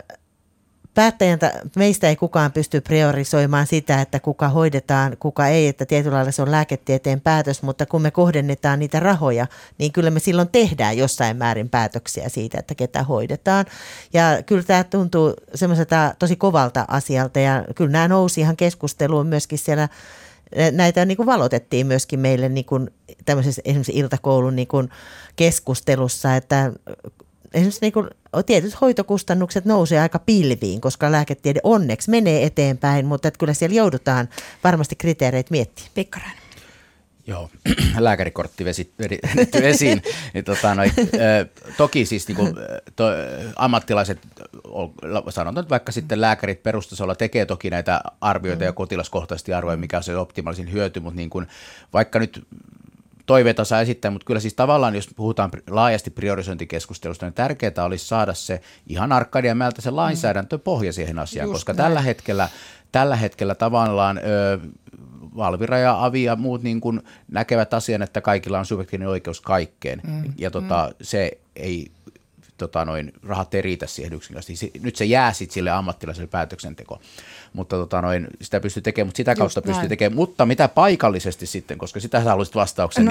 meistä ei kukaan pysty priorisoimaan sitä, että kuka hoidetaan, kuka ei, että tietyllä lailla se on lääketieteen päätös, mutta kun me kohdennetaan niitä rahoja, niin kyllä me silloin tehdään jossain määrin päätöksiä siitä, että ketä hoidetaan. Ja kyllä tämä tuntuu semmoiselta tosi kovalta asialta ja kyllä nämä nousi ihan keskusteluun myöskin siellä. Näitä niin kuin valotettiin myöskin meille niin kuin tämmöisessä esimerkiksi iltakoulun niin kuin keskustelussa, että esimerkiksi niin kuin tietyt hoitokustannukset nousee aika pilviin, koska lääketiede onneksi menee eteenpäin, mutta että kyllä siellä joudutaan varmasti kriteereitä miettimään. Pikkarainen. Joo, lääkärikortti vedetty esiin. Toki siis ammattilaiset, sanotaan vaikka sitten lääkärit perustasolla tekee toki näitä arvioita ja kotilaskohtaisesti arvoja, mikä on se optimaalisin hyöty, mutta niin kuin, vaikka nyt toiveita saa esittää, mutta kyllä siis tavallaan, jos puhutaan laajasti priorisointikeskustelusta, niin tärkeää olisi saada se ihan Arkadianmäeltä se lainsäädäntöpohja siihen asiaan, just koska tällä hetkellä tavallaan Valvira ja avi ja muut niin kuin näkevät asian, että kaikilla on subjektiivinen oikeus kaikkeen, ja se ei rahat ei riitä siihen yksinkertaisesti. Nyt se jää sitten sille ammattilaiselle päätöksentekoon. Mutta sitä pystyy tekemään, mutta sitä kautta pystyy tekemään. Mutta mitä paikallisesti sitten, koska sitä sä haluaisit vastauksen,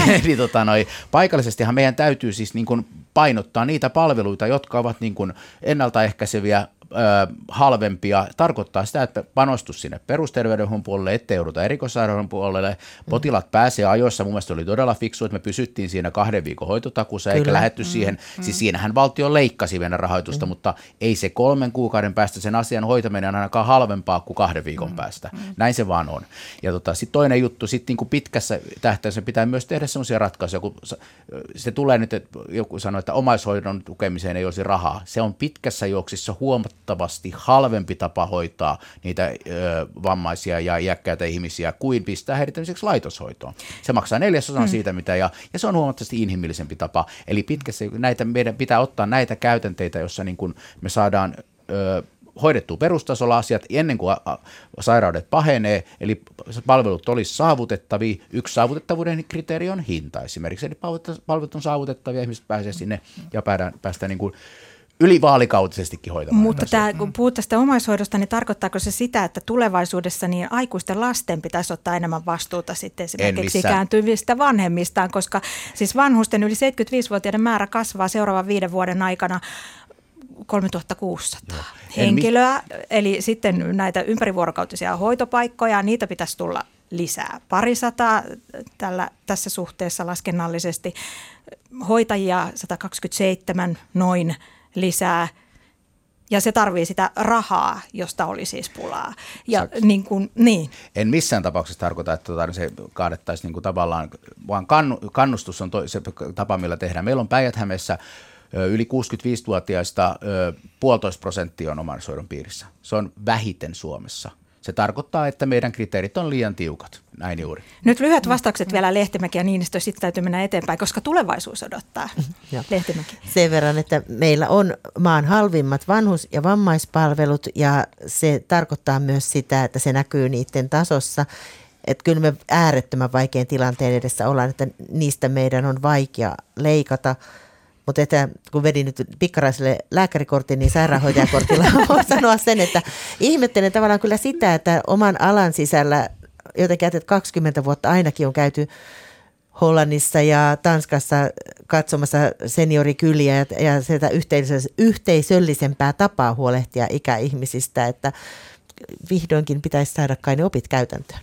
paikallisestihan meidän täytyy siis niin kuin painottaa niitä palveluita, jotka ovat niin kuin ennaltaehkäiseviä, halvempia. Tarkoittaa sitä, että panostus sinne perusterveydenhuollon puolelle, ettei jouduta erikoissairaanhoidon puolelle. Potilaat pääsee ajoissa. Mun mielestä oli todella fiksu, että me pysyttiin siinä 2 viikon hoitotakuussa, eikä lähdetty siihen. Siis siinähän valtio leikkasi vielä rahoitusta, mutta ei se 3 kuukauden päästä sen asian hoitaminen on ainakaan halvempaa kuin 2 viikon päästä. Näin se vaan on. Ja sitten toinen juttu, sitten niin pitkässä tähtäimessä pitää myös tehdä sellaisia ratkaisuja, kun se tulee nyt, että joku sanoo, että omaishoidon tukemiseen ei olisi rahaa. Se on pitkässä juoksissa huomattavasti halvempi tapa hoitaa niitä vammaisia ja iäkkäitä ihmisiä kuin pistää heidät laitoshoitoon. Se maksaa 1/4 siitä, mitä ja se on huomattavasti inhimillisempi tapa. Eli pitkässä meidän pitää ottaa näitä käytänteitä, jossa niin kun me saadaan hoidettua perustasolla asiat ennen kuin sairaudet pahenee, eli palvelut olisi saavutettavia. Yksi saavutettavuuden kriteeri on hinta esimerkiksi, eli palvelut on saavutettavia, ihmiset pääsee sinne ja päästään niin kuin ylivaalikautisestikin hoitamaan. Mutta kun puhut tästä omaishoidosta, niin tarkoittaako se sitä, että tulevaisuudessa niin aikuisten lasten pitäisi ottaa enemmän vastuuta sitten esimerkiksi ikääntyvistä vanhemmistaan, koska siis vanhusten yli 75-vuotiaiden määrä kasvaa seuraavan 5 vuoden aikana 3600 henkilöä, eli sitten näitä ympärivuorokautisia hoitopaikkoja, niitä pitäisi tulla lisää 200 tässä suhteessa laskennallisesti, hoitajia 127 noin lisää, ja se tarvii sitä rahaa, josta oli siis pulaa. Ja niin. En missään tapauksessa tarkoita, että se kaadettaisiin niin kuin tavallaan, vaan kannustus on se tapa, millä tehdään. Meillä on Päijät-Hämeessä yli 65-vuotiaista 1,5% on omaishoidon piirissä. Se on vähiten Suomessa. Se tarkoittaa, että meidän kriteerit on liian tiukat. Näin juuri. Nyt lyhyet vastaukset vielä Lehtimäki ja Niinistö, sitten täytyy mennä eteenpäin, koska tulevaisuus odottaa. Lehtimäki. Sen verran, että meillä on maan halvimmat vanhus- ja vammaispalvelut ja se tarkoittaa myös sitä, että se näkyy niiden tasossa. Että kyllä me äärettömän vaikean tilanteen edessä ollaan, että niistä meidän on vaikea leikata. Mutta että kun vedin nyt pikkaraiselle lääkärikortin, niin sairaanhoitajakortilla voi sanoa sen, että ihmettelen tavallaan kyllä sitä, että oman alan sisällä jotenkin että 20 vuotta ainakin on käyty Hollannissa ja Tanskassa katsomassa seniorikyliä ja sieltä yhteisöllisempää tapaa huolehtia ikäihmisistä, että vihdoinkin pitäisi saada kai ne opit käytäntöön.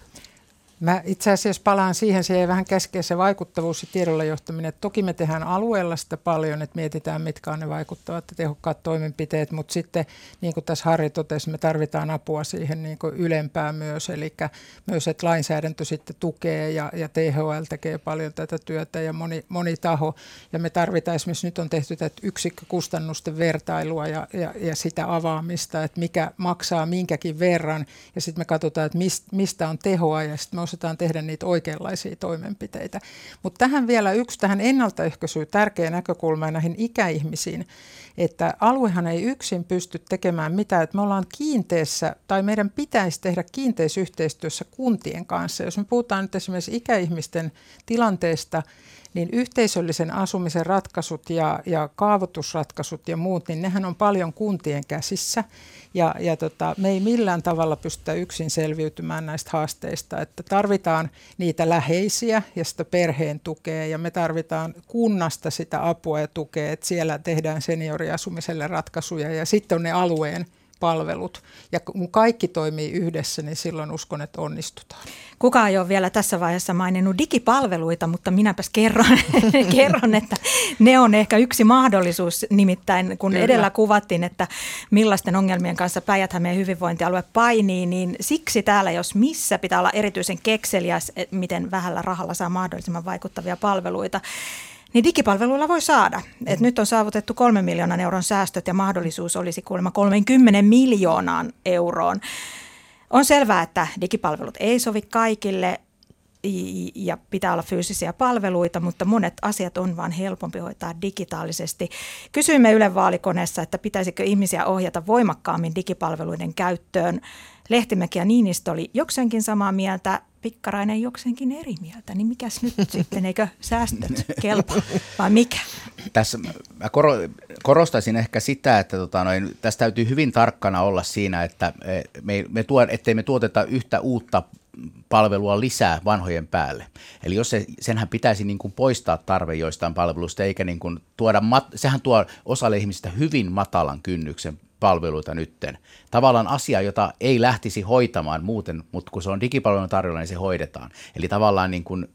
Mä itse asiassa palaan siihen, se jäi vähän kesken se vaikuttavuus ja tiedolla johtaminen. Toki me tehdään alueella sitä paljon, että mietitään mitkä on ne vaikuttavat ja tehokkaat toimenpiteet, mutta sitten niin kuin tässä Harri totesi, me tarvitaan apua siihen niin kuin ylempää myös, eli myös, että lainsäädäntö sitten tukee ja THL tekee paljon tätä työtä ja moni taho. Ja me tarvitaan esimerkiksi, nyt on tehty tätä yksikkökustannusten vertailua ja sitä avaamista, että mikä maksaa minkäkin verran ja sitten me katsotaan, että mistä on tehoa ja sitten me osataan tehdä niitä oikeanlaisia toimenpiteitä. Mutta tähän vielä tähän ennaltaehkäisyyn tärkeä näkökulma näihin ikäihmisiin, että aluehan ei yksin pysty tekemään mitään, että me ollaan kiinteässä, tai meidän pitäisi tehdä kiinteässä yhteistyössä kuntien kanssa. Jos me puhutaan nyt esimerkiksi ikäihmisten tilanteesta, niin yhteisöllisen asumisen ratkaisut ja kaavoitusratkaisut ja muut, niin nehän on paljon kuntien käsissä. Ja me ei millään tavalla pystytä yksin selviytymään näistä haasteista, että tarvitaan niitä läheisiä ja sitä perheen tukea ja me tarvitaan kunnasta sitä apua ja tukea, että siellä tehdään senioriasumiselle ratkaisuja ja sitten on ne alueen palvelut. Ja kun kaikki toimii yhdessä, niin silloin uskon, että onnistutaan. Kukaan ei ole vielä tässä vaiheessa maininnut digipalveluita, mutta minäpäs kerron, että ne on ehkä yksi mahdollisuus. Nimittäin kun edellä kuvattiin, että millaisten ongelmien kanssa Päijät-Hämeen hyvinvointialue painii, niin siksi täällä jos missä pitää olla erityisen kekseliäs, miten vähällä rahalla saa mahdollisimman vaikuttavia palveluita. Niin digipalveluilla voi saada. Et nyt on saavutettu 3 miljoonan euron säästöt ja mahdollisuus olisi kuulemma 30 miljoonaan euroon. On selvää, että digipalvelut ei sovi kaikille ja pitää olla fyysisiä palveluita, mutta monet asiat on vaan helpompi hoitaa digitaalisesti. Kysyimme Ylen vaalikoneessa, että pitäisikö ihmisiä ohjata voimakkaammin digipalveluiden käyttöön. Lehtimäki ja Niinistö oli jokseenkin samaa mieltä, Pikkarainen jokseenkin eri mieltä, niin mikäs nyt sitten, eikö säästöt kelpaa vai mikä? Tässä mä korostaisin ehkä sitä, että tässä täytyy hyvin tarkkana olla siinä, että ettei me tuoteta yhtä uutta palvelua lisää vanhojen päälle. Eli jos senhän pitäisi niin kuin poistaa tarve joistain palveluista, eikä niin kuin sehän tuo osalle ihmisistä hyvin matalan kynnyksen palveluita nytten. Tavallaan asia, jota ei lähtisi hoitamaan muuten, mutta kun se on digipalvelun tarjolla, niin se hoidetaan. Eli tavallaan niin kuin,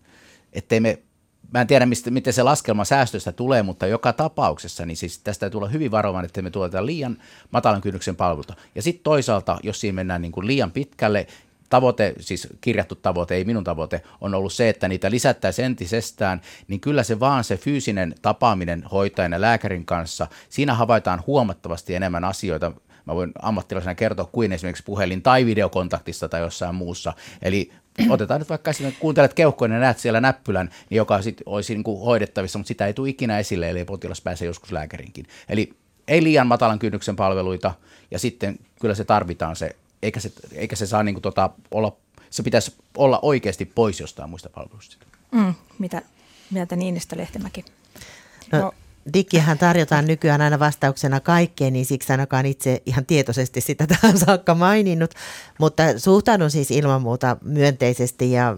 mä en tiedä, miten se laskelma säästöstä tulee, mutta joka tapauksessa, niin siis tästä täytyy olla hyvin varovainen, että me tuotetaan liian matalan kynnyksen palveluita. Ja sitten toisaalta, jos siinä mennään niin kuin liian pitkälle, tavoite, siis kirjattu tavoite, ei minun tavoite, on ollut se, että niitä lisättäisiin entisestään, niin kyllä se vaan se fyysinen tapaaminen hoitajan ja lääkärin kanssa, siinä havaitaan huomattavasti enemmän asioita, mä voin ammattilaisena kertoa, kuin esimerkiksi puhelin- tai videokontaktista tai jossain muussa. Eli otetaan nyt vaikka esimerkiksi, kuuntelet keuhkoon ja näet siellä näppylän, niin joka sitten olisi niin kuin hoidettavissa, mutta sitä ei tule ikinä esille, eli potilas pääsee joskus lääkärinkin. Eli ei liian matalan kynnyksen palveluita, ja sitten kyllä se tarvitaan se, eikä se saa niin kuin olla, se pitäisi olla oikeasti pois jostain muista palveluista. Mitä mieltä Niinistö, Lehtimäki? No, digihän tarjotaan nykyään aina vastauksena kaikkeen, niin siksi ainakaan itse ihan tietoisesti sitä tähän saakka maininnut, mutta suhtaudun siis ilman muuta myönteisesti ja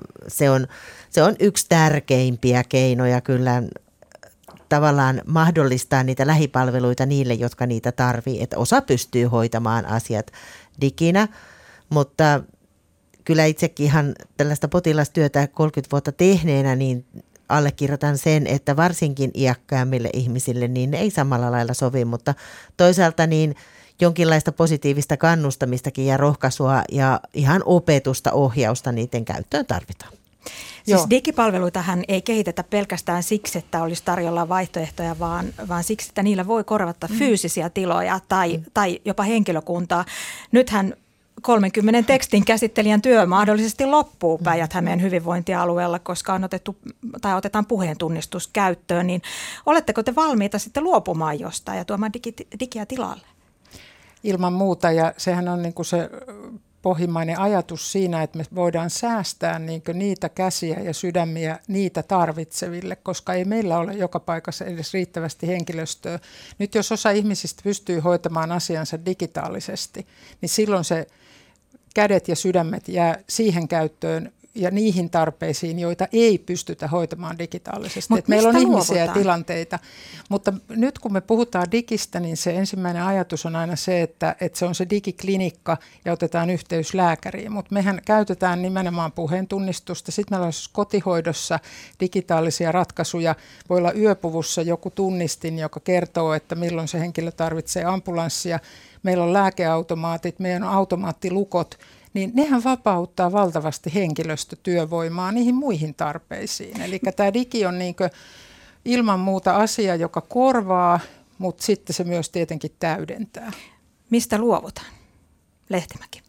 se on yksi tärkeimpiä keinoja kyllä tavallaan mahdollistaa niitä lähipalveluita niille, jotka niitä tarvitsee, että osa pystyy hoitamaan asiat diginä, mutta kyllä itsekin ihan tällaista potilastyötä 30 vuotta tehneenä, niin allekirjoitan sen, että varsinkin iäkkäämmille ihmisille niin ne ei samalla lailla sovi, mutta toisaalta niin jonkinlaista positiivista kannustamistakin ja rohkaisua ja ihan opetusta, ohjausta niiden käyttöön tarvitaan. Siis digipalveluitahan ei kehitetä pelkästään siksi, että olisi tarjolla vaihtoehtoja, vaan siksi, että niillä voi korvata fyysisiä tiloja tai jopa henkilökuntaa. Nythän 30 tekstin käsittelijän työ mahdollisesti loppuu Päijät-Hämeen hyvinvointialueella, koska otetaan puheentunnistus käyttöön, niin oletteko te valmiita sitten luopumaan jostain ja tuomaan digiä tilalle? Ilman muuta, ja sehän on niin kuin se pohjimmainen ajatus siinä, että me voidaan säästää niitä käsiä ja sydämiä niitä tarvitseville, koska ei meillä ole joka paikassa edes riittävästi henkilöstöä. Nyt jos osa ihmisistä pystyy hoitamaan asiansa digitaalisesti, niin silloin se kädet ja sydämet jää siihen käyttöön ja niihin tarpeisiin, joita ei pystytä hoitamaan digitaalisesti. Meillä on ihmisiä ja tilanteita, mutta nyt kun me puhutaan digistä, niin se ensimmäinen ajatus on aina se, että se on se digiklinikka ja otetaan yhteys lääkäriin, mutta mehän käytetään nimenomaan puheentunnistusta. Sitten meillä on kotihoidossa digitaalisia ratkaisuja. Voi olla yöpuvussa joku tunnistin, joka kertoo, että milloin se henkilö tarvitsee ambulanssia. Meillä on lääkeautomaatit, meillä on automaattilukot. Niin nehän vapauttaa valtavasti henkilöstötyövoimaa niihin muihin tarpeisiin. Eli tämä digi on ilman muuta asia, joka korvaa, mutta sitten se myös tietenkin täydentää. Mistä luovutaan? Lehtimäki.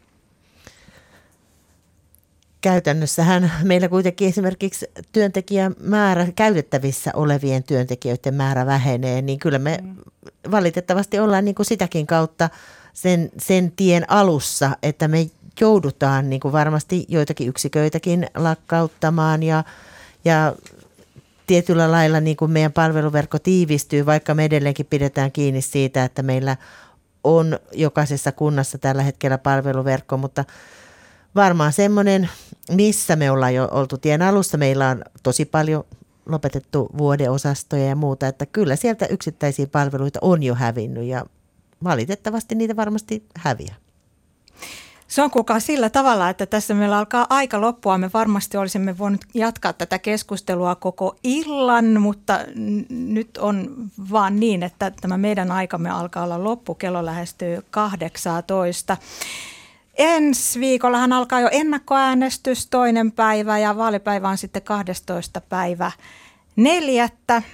Käytännössähän meillä kuitenkin esimerkiksi työntekijämäärä, käytettävissä olevien työntekijöiden määrä vähenee, niin kyllä me valitettavasti ollaan niin kuin sitäkin kautta sen tien alussa, että me joudutaan niin kuin varmasti joitakin yksiköitäkin lakkauttamaan ja tietyllä lailla niin kuin meidän palveluverkko tiivistyy, vaikka me edelleenkin pidetään kiinni siitä, että meillä on jokaisessa kunnassa tällä hetkellä palveluverkko, mutta varmaan semmoinen, missä me ollaan jo oltu tien alussa, meillä on tosi paljon lopetettu vuodeosastoja ja muuta, että kyllä sieltä yksittäisiä palveluita on jo hävinnyt ja valitettavasti niitä varmasti häviää. Se on kuulkaa sillä tavalla, että tässä meillä alkaa aika loppua. Me varmasti olisimme voinut jatkaa tätä keskustelua koko illan, mutta nyt on vaan niin, että tämä meidän aikamme alkaa olla loppu. Kello lähestyy 18. Ensi viikollahan alkaa jo ennakkoäänestys 2. päivä ja vaalipäivä on sitten 12. päivä 4.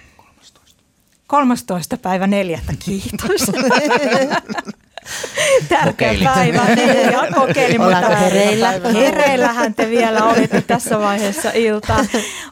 13. päivä 4. Kiitos. Tärkeä päivä. Kokeilin, mutta hereillähän te vielä olitte tässä vaiheessa iltaa.